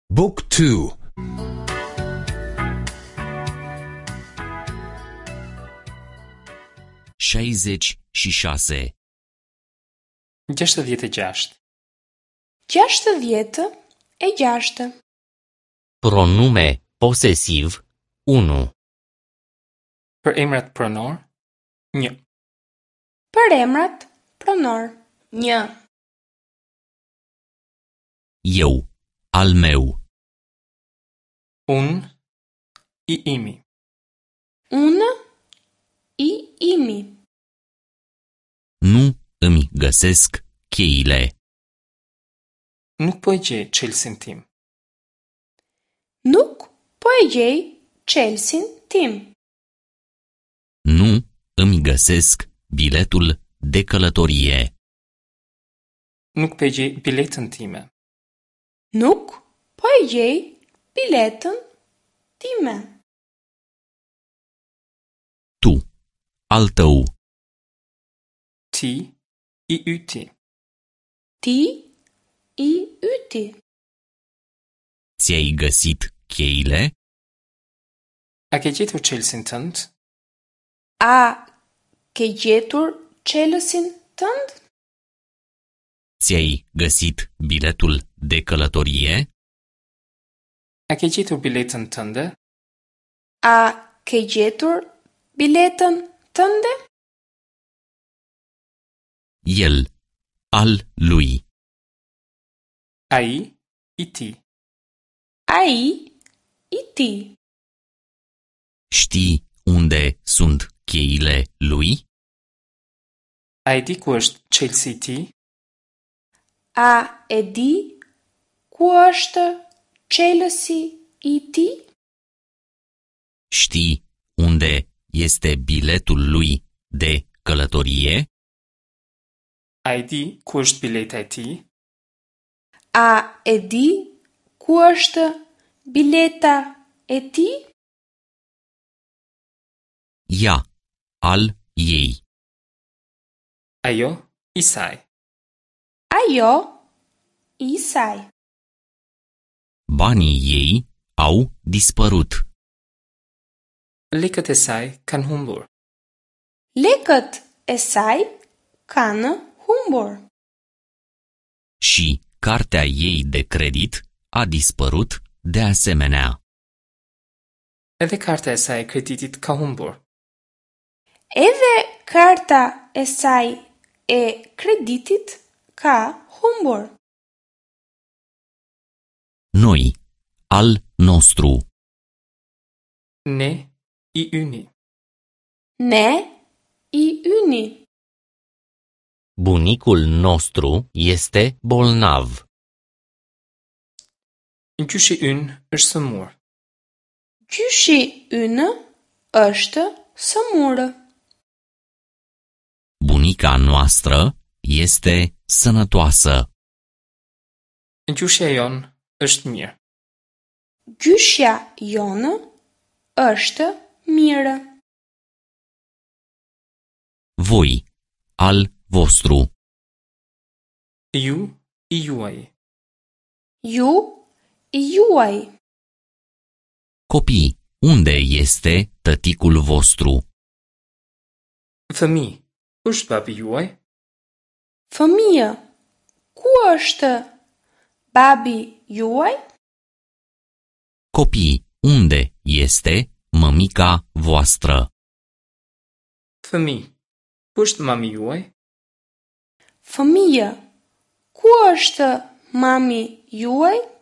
Book 2. 66. 66. 66. Pronume posesiv 1. Përemrat pronor 1. Përemrat pronor 1. Eu, al meu. Unë, i imi. Unë, i imi. Nu îmi găsesc cheile. Nuk po e gjej çelësin tim. Nuk po e gjej çelësin tim. Nu îmi găsesc biletul de călătorie. Nuk po e gjej biletën time. Nuk po e gjej biletën time. Tu, al tău. Ti, i yti. Ti, i yti. Ți-ai găsit cheile? A ke gjetur çelësin tënd? A ke gjetur çelësin tënd? Ți-ai găsit biletul de călătorie? A ke gjetur biletën tënde? A ke gjetur biletën tënde? El, al lui. Ai, i ti. Ai, i ti. Știi unde sunt cheile lui? A e di ku është çelësi i ti? A e di ku është çelësi i ti? Știi unde este biletul lui de călătorie? A e di ku është bileta e ti? A e di ku është bileta e ti? Ea, al ei. Ajo, i saj. Ajo, i saj. Banii ei au dispărut. Lekët e saj kanë humbur. Lekët e saj kanë humbur. Și cartea ei de credit a dispărut de asemenea. Edhe karta e saj e kreditit ka humbur. Edhe karta e saj e kreditit ka humbur. Noi, al nostru. Ne, i yni. Ne, i yni. Bunicul nostru este bolnav. Gjyshi ynë është sëmur. Gjyshi ynë është sëmurë. Bunica noastră este sănătoasă. Gjyshja jonë është mirë. Gjyshja jonë është mirë. Voi, al vostru. Ju, i juaj. Ju, i juaj. Copii, unde este tăticul vostru? Fëmi, ku është babi juaj? Fëmijë, ku është babi juaj? Copii, unde este mămica voastră? Fëmi, ku është mami juaj? Fëmijë, ku është mami juaj?